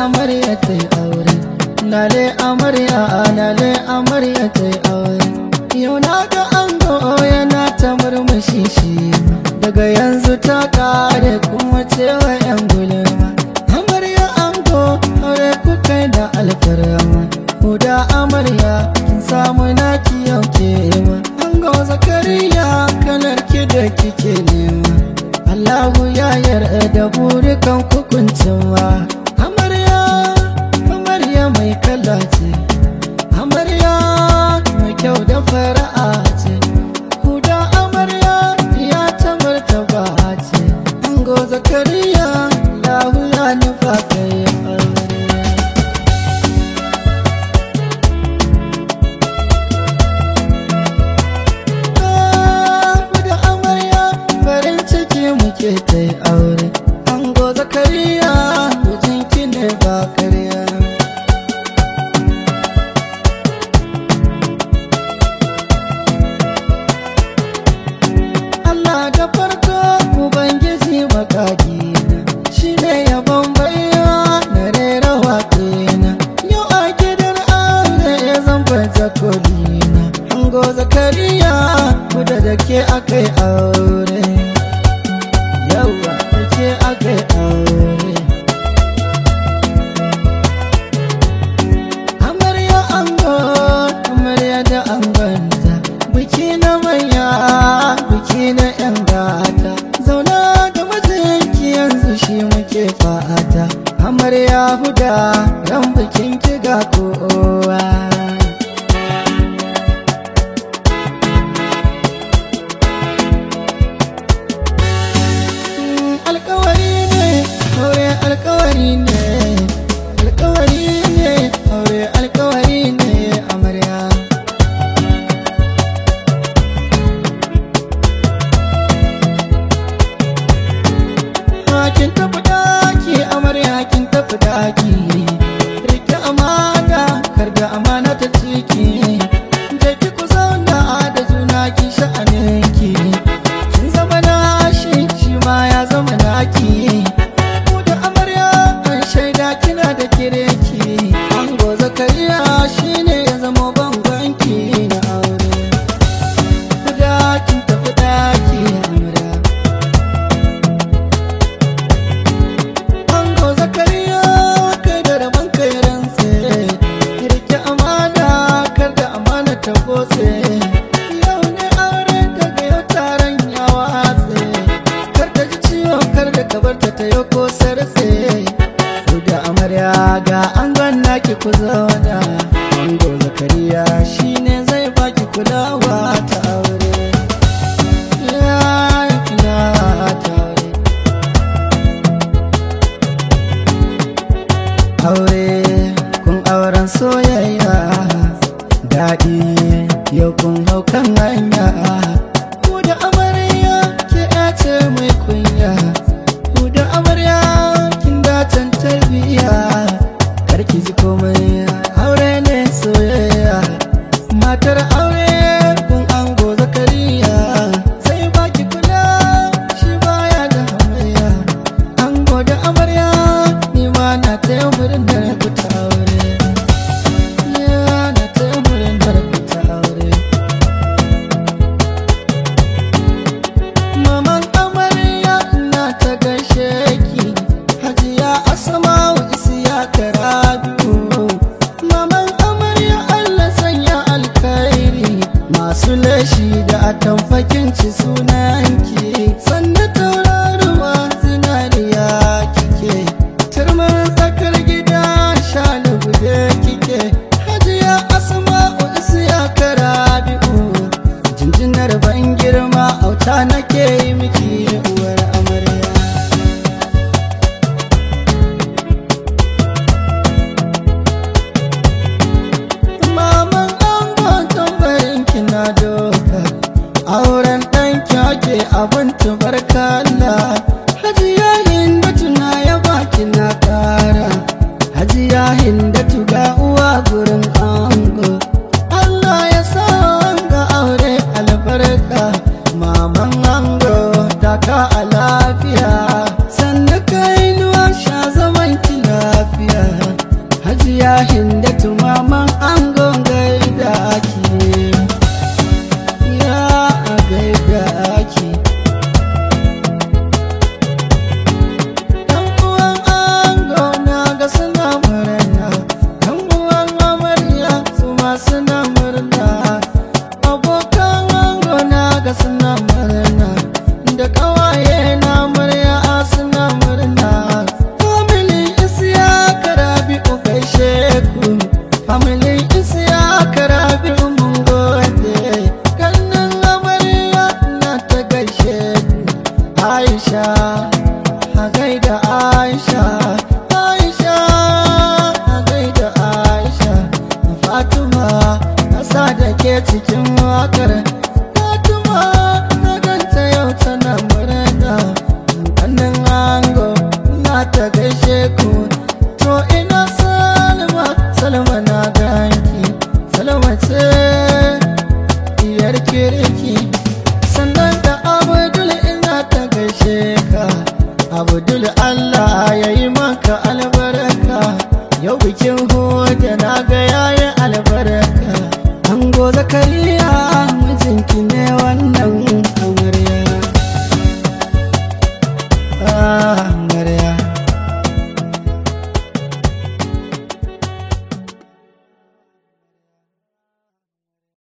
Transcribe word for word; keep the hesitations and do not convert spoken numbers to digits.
amarya ta yi aure, lale amarya, lale amarya ta yi aure. Yau na ga ango yana ta murmushi shi, daga yanzu ta kare kuma cewa yan gulma. Amarya ango aure kuka da alfarma, huda amarya kin samu naki yau ke ma. Ango Zakariya kalar ki da kike nema, Allahu ya yarda burukan kukuncin wa. Amarya, amarya mai kala ce, amarya mai kyau da fara'a ce, huda amarya ya ta martaba ce. Ango Zakariya Allahu ya nufa kai amarya. Huda amarya farin ciki muke ta yi aure, Ango Zakariya mijinki ne ba karya. Allah da farko Ubangiji makagina, shi ne yabon baiwa na rera waƙena. Yau a gidan aure ya zamba jakolina, Ango Zakariya kuda da ke akai aure. Yawa da ke akai aure. Amarya ango, amarya da angonta, biki na manya, biki na yan gata. Zauna da mijinki yanzu shi muke fata. Amarya huda ran bikin ki ga kowa. Alkawari ne, aure alkawari ne, alkawari ne, aure alkawari ne amarya. Kin tafi daki amarya kin tafi daki, rike amana kar da amana ta ciki. Je ki ku zauna da juna ki sha'aninki, kin zama nashi shi ma ya zama naki. Ku da amarya an shaida kina da kireki, Ango Zakariya shine ya zama bangonki na aure. Ku da kin tafi daki amarya. Ango Zakariya kai da rabon kai ransa, rike amana kar da amana ta kose. Yau ne aure daga yau taron ya watse, kar ta ji ciwo kar da kabarta ta yau ko sarse. Ku da amarya ga angon naki ku zauna, Ango Zakariya shine zai baki kulawa ta aure. Ya kulawa ta aure. Aure kun auren soyayya, daɗi yau kun hau kan hanya. Ku da amarya ke ce mai kunya, ku da amarya kin dacen tarbiyya. Karki ji komai aure ne soyayya, matar aure kun a gaida Aisha, Aisha, a gaida Aisha, Fatima, nasa da ke cikin wakar